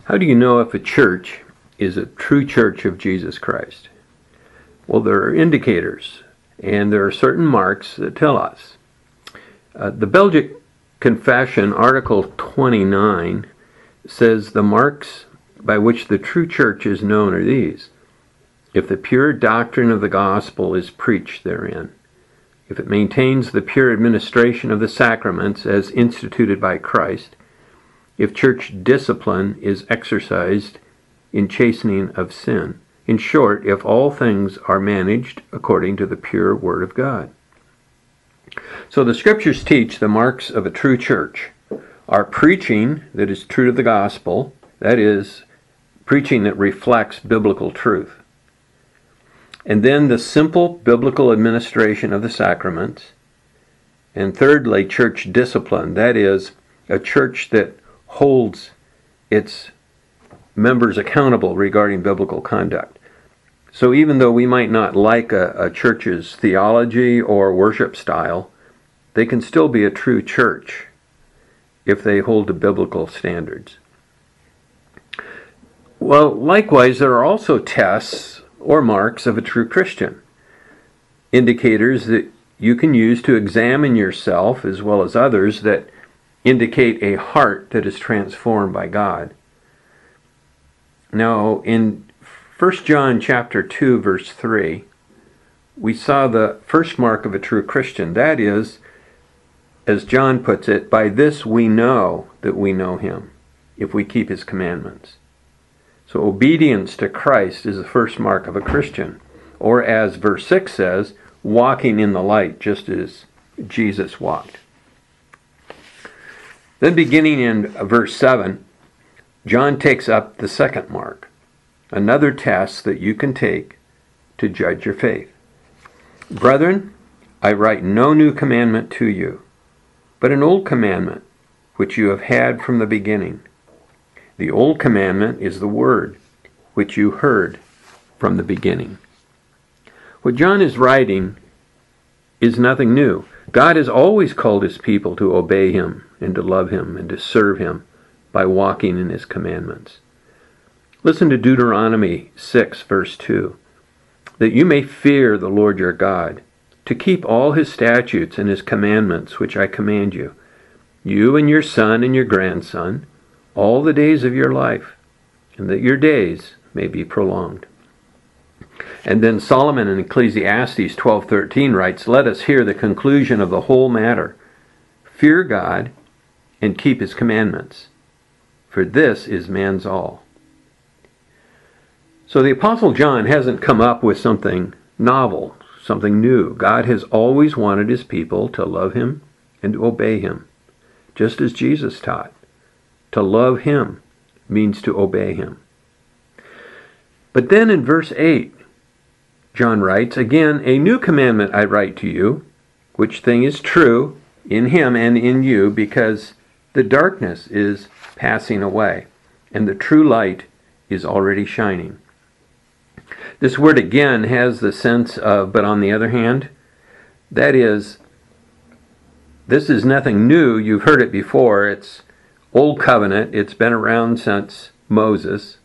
How do you know if a church is a true church of Jesus Christ? Well, there are indicators, and there are certain marks that tell us. The Belgic Confession, Article 29, says the marks by which the true church is known are these: if the pure doctrine of the gospel is preached therein, if it maintains the pure administration of the sacraments as instituted by Christ, if church discipline is exercised in chastening of sin. In short, if all things are managed according to the pure Word of God. So the Scriptures teach the marks of a true church are preaching that is true to the gospel, that is, preaching that reflects biblical truth. And then the simple biblical administration of the sacraments. And thirdly, church discipline, that is, a church that holds its members accountable regarding biblical conduct. So even though we might not like a church's theology or worship style, they can still be a true church if they hold to biblical standards. Well, likewise, there are also tests or marks of a true Christian, indicators that you can use to examine yourself as well as others that indicate a heart that is transformed by God. Now, in 1 John chapter 2, verse 3, we saw the first mark of a true Christian. That is, as John puts it, by this we know that we know him, if we keep his commandments. So obedience to Christ is the first mark of a Christian. Or as verse 6 says, walking in the light, just as Jesus walked. Then beginning in verse 7, John takes up the second mark, another test that you can take to judge your faith. Brethren, I write no new commandment to you, but an old commandment, which you have had from the beginning. The old commandment is the word, which you heard from the beginning. What John is writing is nothing new. God has always called his people to obey him and to love him and to serve him by walking in his commandments. Listen to Deuteronomy 6, verse 2. That you may fear the Lord your God, to keep all his statutes and his commandments which I command you, you and your son and your grandson, all the days of your life, and that your days may be prolonged. And then Solomon in Ecclesiastes 12:13 writes, let us hear the conclusion of the whole matter. Fear God and keep his commandments, for this is man's all. So the Apostle John hasn't come up with something novel, something new. God has always wanted his people to love him and to obey him, just as Jesus taught. To love him means to obey him. But then in verse 8, John writes, again, a new commandment I write to you, which thing is true in him and in you, because the darkness is passing away, and the true light is already shining. This word again has the sense of, but on the other hand, that is, this is nothing new. You've heard it before. It's Old Covenant. It's been around since Moses.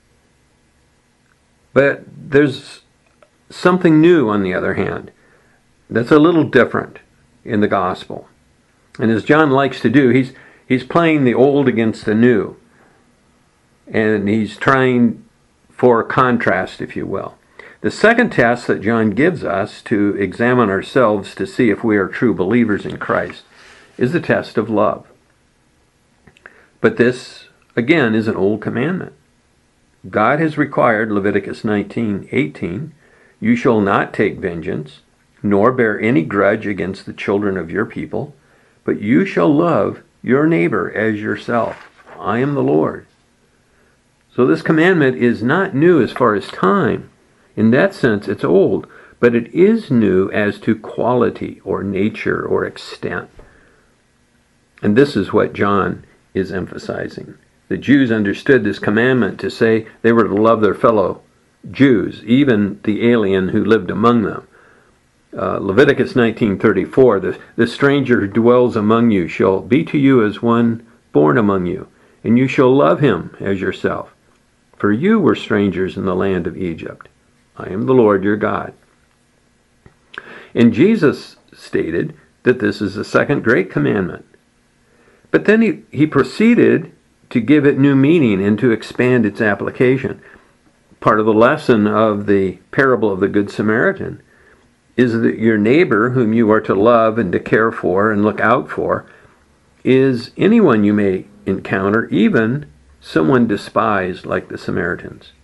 But there's something new, on the other hand, that's a little different in the gospel. And as John likes to do, he's playing the old against the new. And he's trying for contrast, if you will. The second test that John gives us to examine ourselves to see if we are true believers in Christ is the test of love. But this, again, is an old commandment. God has required, Leviticus 19:18, you shall not take vengeance, nor bear any grudge against the children of your people, but you shall love your neighbor as yourself. I am the Lord. So this commandment is not new as far as time. In that sense, it's old, but it is new as to quality or nature or extent. And this is what John is emphasizing. The Jews understood this commandment to say they were to love their fellow Jews, even the alien who lived among them. Leviticus 19:34, the stranger who dwells among you shall be to you as one born among you, and you shall love him as yourself. for you were strangers in the land of Egypt. I am the Lord your God." And Jesus stated that this is the second great commandment. But then he proceeded to give it new meaning and to expand its application. Part of the lesson of the parable of the Good Samaritan is that your neighbor, whom you are to love and to care for and look out for, is anyone you may encounter, even someone despised like the Samaritans.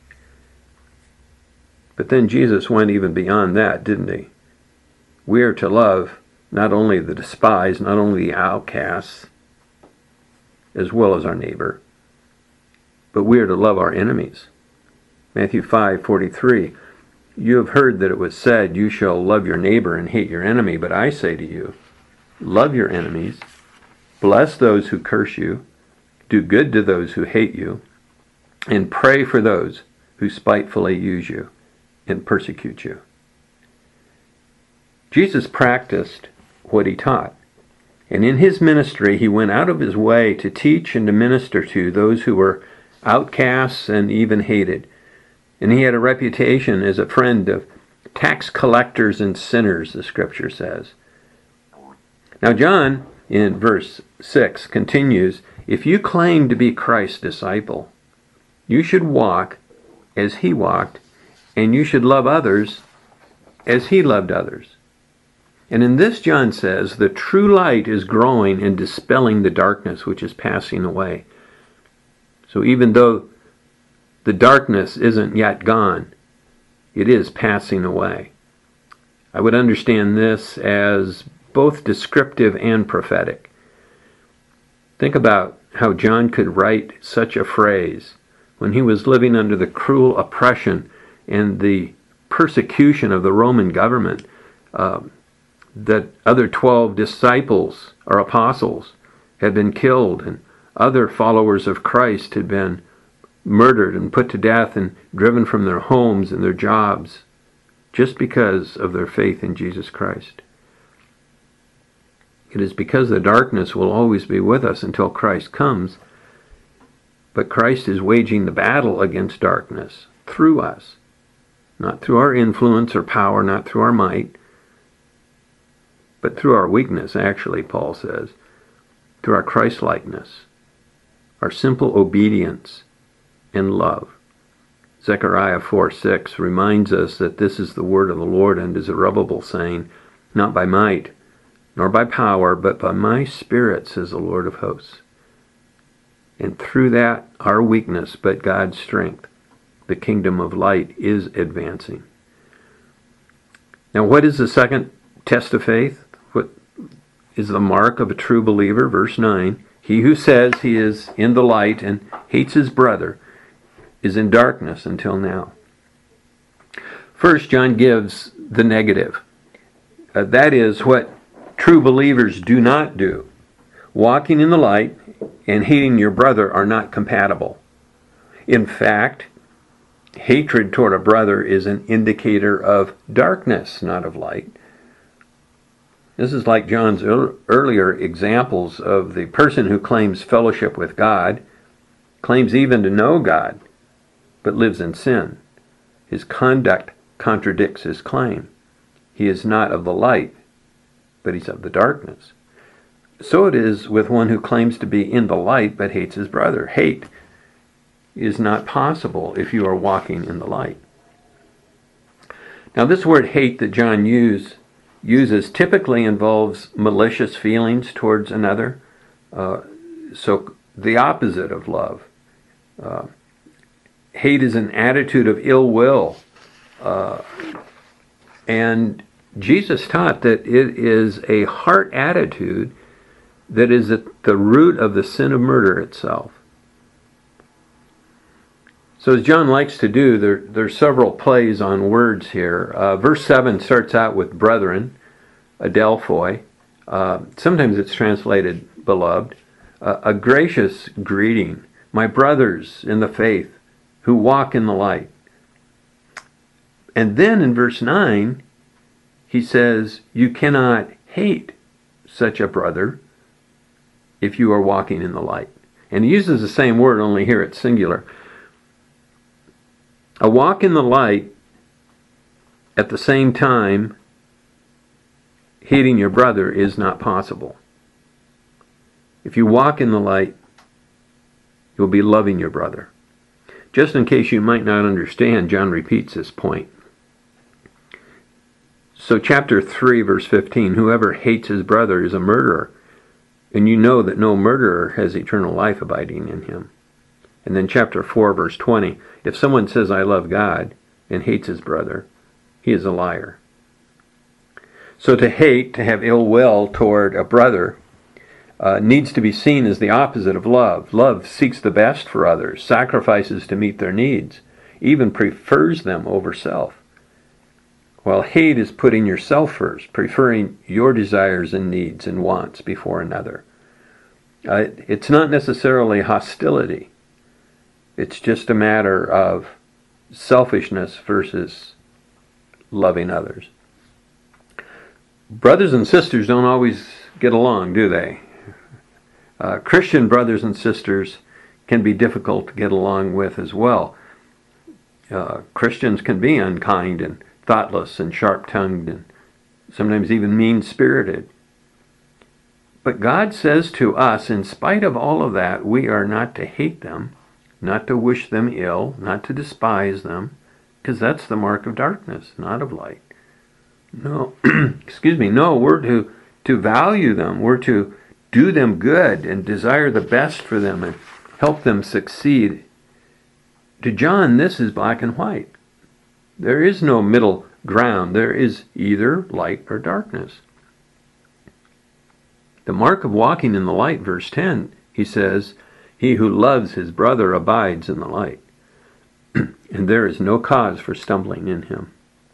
But then Jesus went even beyond that, didn't he? We are to love not only the despised, not only the outcasts, as well as our neighbor, but we are to love our enemies. Matthew 5:43, "You have heard that it was said, 'You shall love your neighbor and hate your enemy,' but I say to you, love your enemies, bless those who curse you, do good to those who hate you, and pray for those who spitefully use you and persecute you." Jesus practiced what he taught. And in his ministry, he went out of his way to teach and to minister to those who were outcasts and even hated. And he had a reputation as a friend of tax collectors and sinners, the scripture says. Now John, in verse 6, continues, "If you claim to be Christ's disciple, you should walk as he walked, and you should love others as he loved others." And in this, John says, the true light is growing and dispelling the darkness which is passing away. So even though the darkness isn't yet gone, it is passing away. I would understand this as both descriptive and prophetic. Think about how John could write such a phrase when he was living under the cruel oppression and the persecution of the Roman government. That other 12 disciples or apostles had been killed, and other followers of Christ had been murdered and put to death and driven from their homes and their jobs just because of their faith in Jesus Christ. It is because the darkness will always be with us until Christ comes, but Christ is waging the battle against darkness through us, not through our influence or power, not through our might, but through our weakness, actually, Paul says, through our Christ-likeness, our simple obedience and love. Zechariah 4:6 reminds us that this is the word of the Lord and is Zerubbabel, saying, "Not by might, nor by power, but by my Spirit, says the Lord of hosts." And through that, our weakness, but God's strength, the kingdom of light is advancing. Now, what is the second test of faith? What is the mark of a true believer? Verse 9, "He who says he is in the light and hates his brother is in darkness until now." First, John gives the negative. That is what true believers do not do. Walking in the light and hating your brother are not compatible. In fact, hatred toward a brother is an indicator of darkness, not of light. This is like John's earlier examples of the person who claims fellowship with God, claims even to know God, but lives in sin. His conduct contradicts his claim. He is not of the light, but he's of the darkness. So it is with one who claims to be in the light but hates his brother. Hate is not possible if you are walking in the light. Now this word hate that John uses typically involves malicious feelings towards another. So the opposite of love. Hate is an attitude of ill will. And Jesus taught that it is a heart attitude that is at the root of the sin of murder itself. So as John likes to do, there's several plays on words here. Verse 7 starts out with brethren, adelphoi. Sometimes it's translated beloved. A gracious greeting. My brothers in the faith who walk in the light. And then in verse 9, he says, you cannot hate such a brother if you are walking in the light. And he uses the same word, only here it's singular. A walk in the light at the same time hating your brother is not possible. If you walk in the light, you'll be loving your brother. Just in case you might not understand, John repeats this point. So chapter 3, verse 15, whoever hates his brother is a murderer, and you know that no murderer has eternal life abiding in him. And then chapter 4, verse 20, if someone says, I love God, and hates his brother, he is a liar. So to hate, to have ill will toward a brother, needs to be seen as the opposite of love. Love seeks the best for others, sacrifices to meet their needs, even prefers them over self. While hate is putting yourself first, preferring your desires and needs and wants before another. It's not necessarily hostility. It's just a matter of selfishness versus loving others. Brothers and sisters don't always get along, do they? Christian brothers and sisters can be difficult to get along with as well. Christians can be unkind and thoughtless and sharp-tongued and sometimes even mean-spirited. But God says to us, in spite of all of that, we are not to hate them, not to wish them ill, not to despise them, because that's the mark of darkness, not of light. No, no, we're to value them. We're to do them good and desire the best for them and help them succeed. To John, this is black and white. There is no middle ground. There is either light or darkness. The mark of walking in the light, verse 10, he says, he who loves his brother abides in the light, and there is no cause for stumbling in him.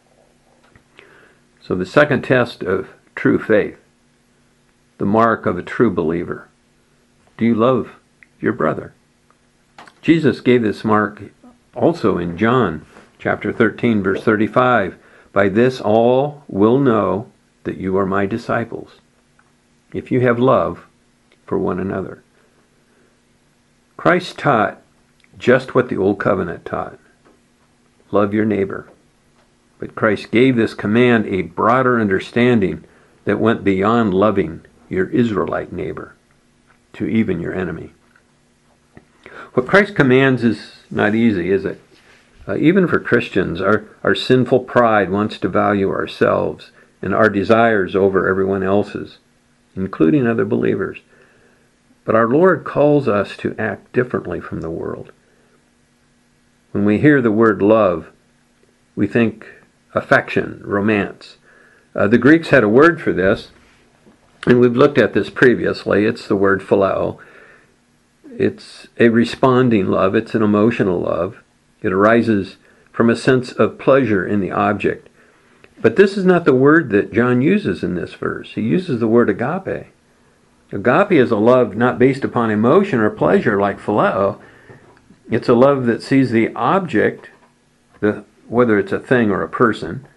So the second test of true faith, the mark of a true believer. Do you love your brother? Jesus gave this mark also in John chapter 13, verse 35. By this all will know that you are my disciples, if you have love for one another. Christ taught just what the Old Covenant taught. Love your neighbor. But Christ gave this command a broader understanding that went beyond loving your Israelite neighbor to even your enemy. What Christ commands is not easy, is it? Even for Christians, our sinful pride wants to value ourselves and our desires over everyone else's, including other believers. But our Lord calls us to act differently from the world. When we hear the word love, we think affection, romance. The Greeks had a word for this, and we've looked at this previously. It's the word phileo. It's a responding love. It's an emotional love. It arises from a sense of pleasure in the object. But this is not the word that John uses in this verse. He uses the word agape. Agape is a love not based upon emotion or pleasure like phileo. It's a love that sees the object, whether it's a thing or a person,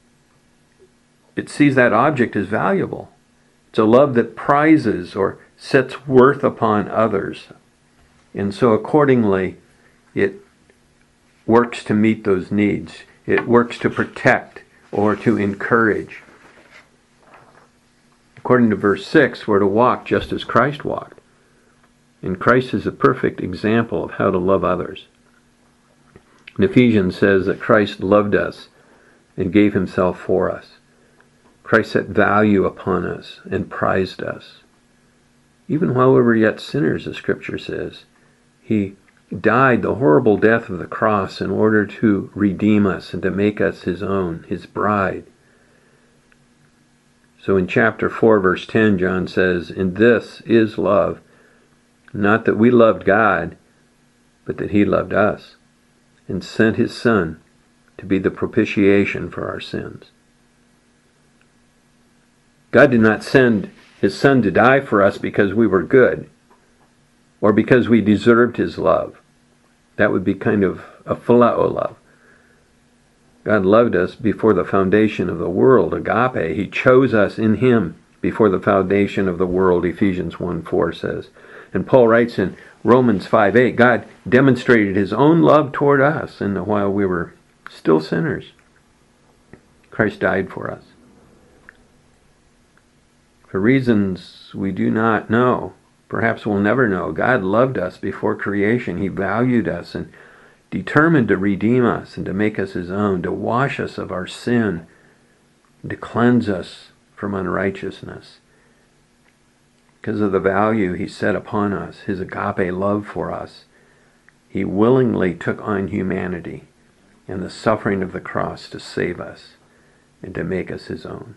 it sees that object as valuable. It's a love that prizes or sets worth upon others. And so accordingly, it works to meet those needs. It works to protect or to encourage. According to verse 6, we're to walk just as Christ walked. And Christ is a perfect example of how to love others. And Ephesians says that Christ loved us and gave himself for us. Christ set value upon us and prized us. Even while we were yet sinners, the Scripture says, he died the horrible death of the cross in order to redeem us and to make us his own, his bride. So in chapter 4, verse 10, John says, "And this is love, not that we loved God, but that he loved us, and sent his Son to be the propitiation for our sins." God did not send his Son to die for us because we were good, or because we deserved his love. That would be kind of a phileo love. God loved us before the foundation of the world, agape. He chose us in him before the foundation of the world, Ephesians 1:4 says. And Paul writes in Romans 5:8, God demonstrated his own love toward us, and while we were still sinners, Christ died for us. For reasons we do not know, perhaps we'll never know, God loved us before creation. He valued us and determined to redeem us and to make us his own, to wash us of our sin, and to cleanse us from unrighteousness. Because of the value he set upon us, his agape love for us, he willingly took on humanity and the suffering of the cross to save us and to make us his own.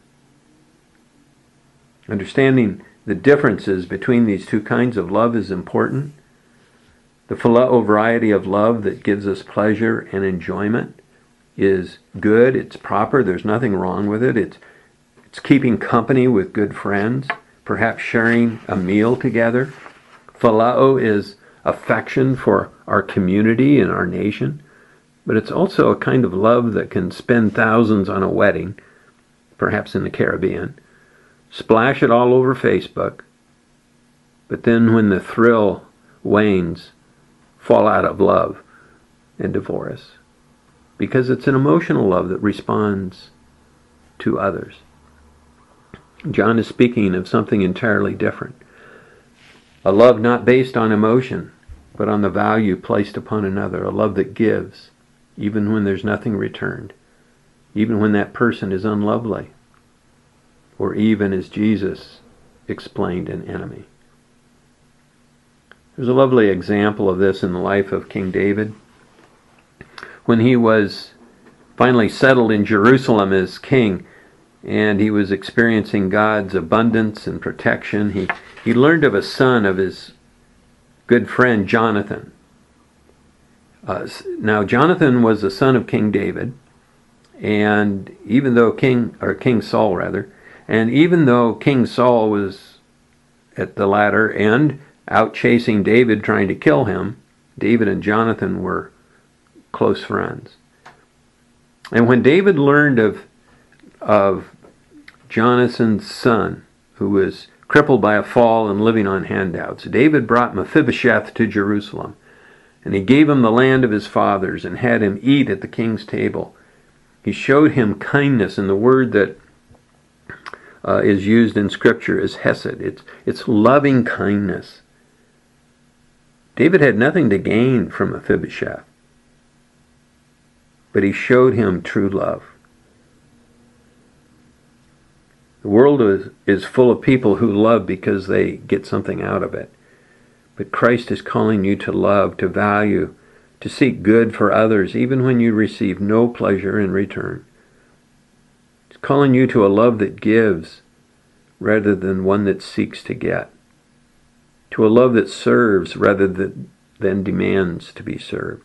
Understanding the differences between these two kinds of love is important. The phileo variety of love that gives us pleasure and enjoyment is good, it's proper, there's nothing wrong with it. It's keeping company with good friends, perhaps sharing a meal together. Phileo is affection for our community and our nation, but it's also a kind of love that can spend thousands on a wedding, perhaps in the Caribbean, splash it all over Facebook, but then when the thrill wanes, fall out of love and divorce. Because it's an emotional love that responds to others. John is speaking of something entirely different. A love not based on emotion, but on the value placed upon another. A love that gives, even when there's nothing returned. Even when that person is unlovely. Or even, as Jesus explained, an enemy. There's a lovely example of this in the life of King David. When he was finally settled in Jerusalem as king, and he was experiencing God's abundance and protection, he learned of a son of his good friend Jonathan. Now Jonathan was the son of King David, and even though King Saul rather, and even though King Saul was at the latter end, out chasing David, trying to kill him, David and Jonathan were close friends. And when David learned of Jonathan's son, who was crippled by a fall and living on handouts, David brought Mephibosheth to Jerusalem, and he gave him the land of his fathers and had him eat at the king's table. He showed him kindness, and the word that is used in Scripture is hesed. It's loving kindness. David had nothing to gain from Mephibosheth, but he showed him true love. The world is full of people who love because they get something out of it. But Christ is calling you to love, to value, to seek good for others, even when you receive no pleasure in return. He's calling you to a love that gives rather than one that seeks to get. To a love that serves rather than demands to be served.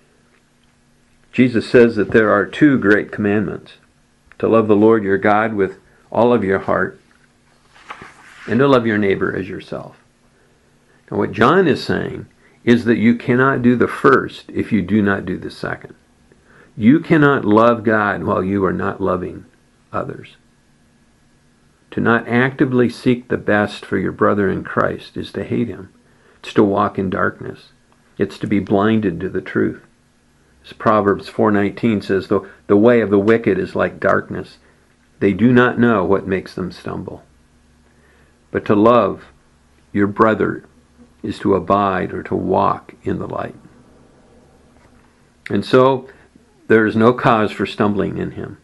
Jesus says that there are two great commandments. To love the Lord your God with all of your heart, and to love your neighbor as yourself. Now what John is saying is that you cannot do the first if you do not do the second. You cannot love God while you are not loving others. To not actively seek the best for your brother in Christ is to hate him. It's to walk in darkness. It's to be blinded to the truth. As Proverbs 4:19 says, the way of the wicked is like darkness. They do not know what makes them stumble. But to love your brother is to abide or to walk in the light. And so there is no cause for stumbling in him.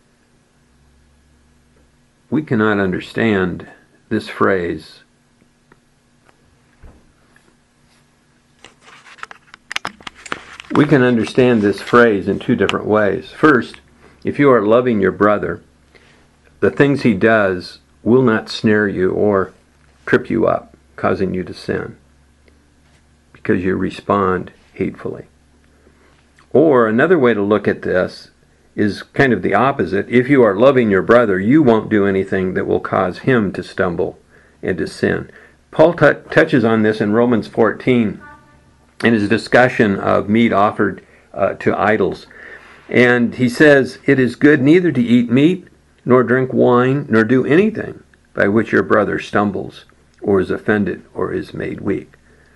We cannot understand this phrase. We can understand this phrase in two different ways. First, if you are loving your brother, the things he does will not snare you or trip you up, causing you to sin, because you respond hatefully. Or another way to look at this is kind of the opposite. If you are loving your brother, you won't do anything that will cause him to stumble and to sin. Paul touches on this in Romans 14 in his discussion of meat offered to idols. And he says, "It is good neither to eat meat, nor drink wine, nor do anything by which your brother stumbles, or is offended, or is made weak.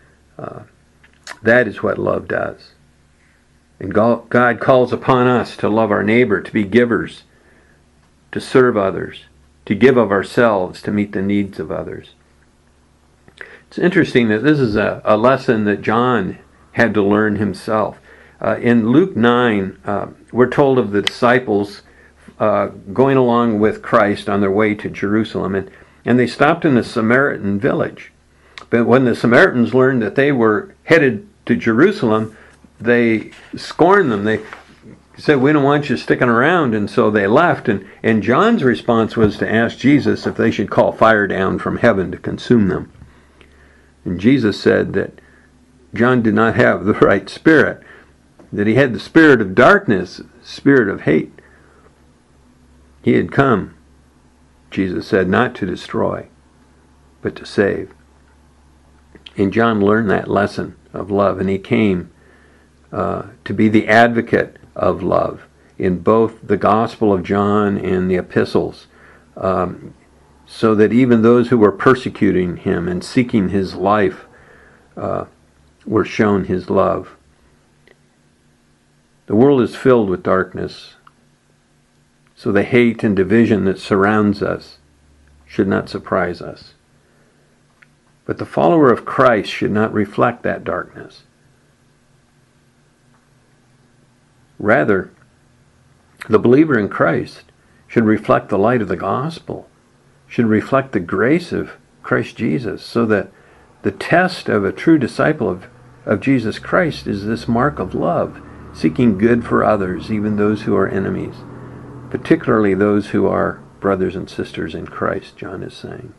That is what love does. And God calls upon us to love our neighbor, to be givers, to serve others, to give of ourselves to meet the needs of others. It's interesting that this is a lesson that John had to learn himself. In Luke 9, we're told of the disciples going along with Christ on their way to Jerusalem, and they stopped in a Samaritan village. But when the Samaritans learned that they were headed to Jerusalem, they scorned them. They said, "We don't want you sticking around," and so they left. And John's response was to ask Jesus if they should call fire down from heaven to consume them. And Jesus said that John did not have the right spirit, that he had the spirit of darkness, spirit of hate. He had come, Jesus said, not to destroy, but to save. And John learned that lesson of love, and he came to be the advocate of love in both the Gospel of John and the epistles, so that even those who were persecuting him and seeking his life were shown his love. The world is filled with darkness, so the hate and division that surrounds us should not surprise us. But the follower of Christ should not reflect that darkness. Rather, the believer in Christ should reflect the light of the gospel, should reflect the grace of Christ Jesus, so that the test of a true disciple of Jesus Christ is this mark of love, seeking good for others, even those who are enemies, particularly those who are brothers and sisters in Christ, John is saying.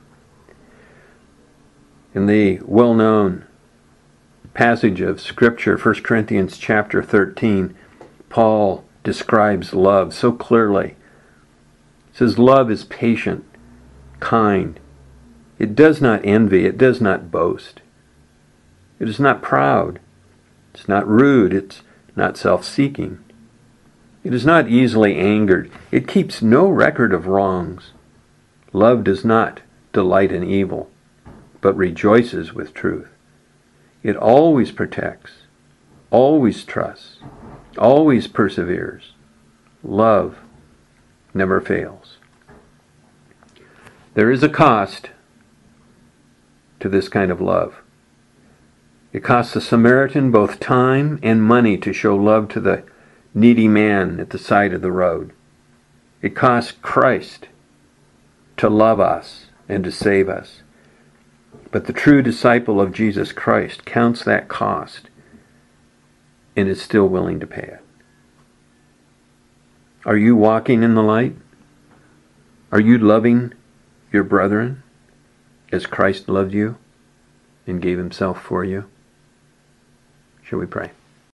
In the well-known passage of Scripture, 1 Corinthians chapter 13, Paul describes love so clearly. He says, "Love is patient, kind. It does not envy. It does not boast. It is not proud. It's not rude. It's not self-seeking. It is not easily angered. It keeps no record of wrongs. Love does not delight in evil, but rejoices with truth. It always protects, always trusts, always perseveres. Love never fails." There is a cost to this kind of love. It cost the Samaritan both time and money to show love to the needy man at the side of the road. It cost Christ to love us and to save us. But the true disciple of Jesus Christ counts that cost and is still willing to pay it. Are you walking in the light? Are you loving your brethren as Christ loved you and gave himself for you? Shall we pray?